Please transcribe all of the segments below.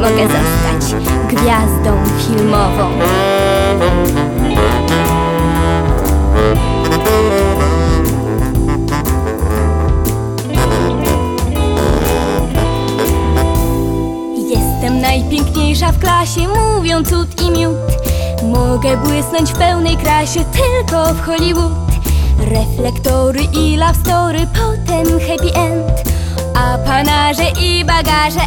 mogę zostać gwiazdą filmową. Jestem najpiękniejsza w klasie, mówią cud i miód. Mogę błysnąć w pełnej krasie tylko w Hollywood. Reflektory i love story, potem happy end, a panarze i bagaże,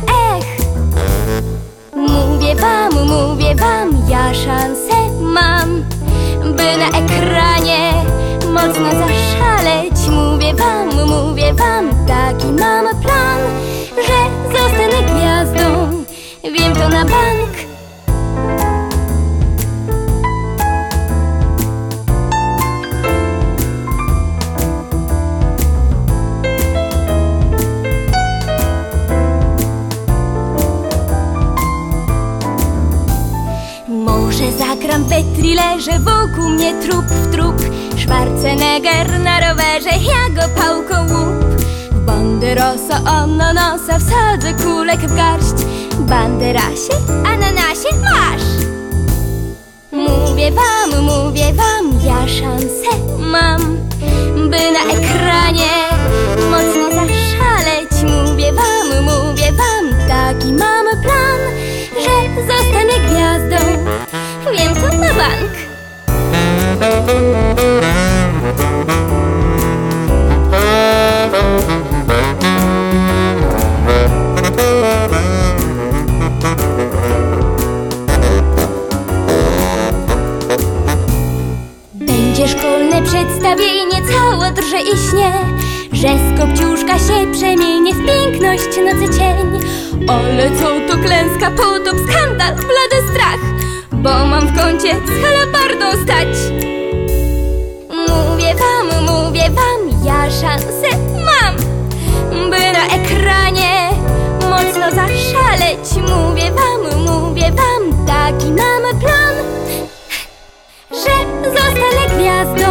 mówię wam, ja szansę mam, by na ekranie mocno zaszaleć. Mówię wam, taki mam plan, że zostanę gwiazdą, wiem to na bank. Może zagram w thrillerze, wokół mnie trup w trup. Schwarzenegger na rowerze, ja go pałką łup. W Banderasa, ananasa wsadzę kulek w garść. Banderasie, ananasie, masz! Mówię wam, ja szansę mam, by na ekranie mocno zaszaleć. Mówię wam, taki mam plan, że zostanę gwiazdą, wiem to na bank. Będzie szkolne przedstawienie, cało drże i śnie, że z kopciuszka się przemienię w piękność nocy cień. Ale co to klęska, potop, skandal, blady strach, bo mam w kącie z halabardą stać. Mówię wam, ja szansę mam, by na ekranie mocno zaszaleć. Mówię wam, taki mam plan, że zostanę gwiazdą.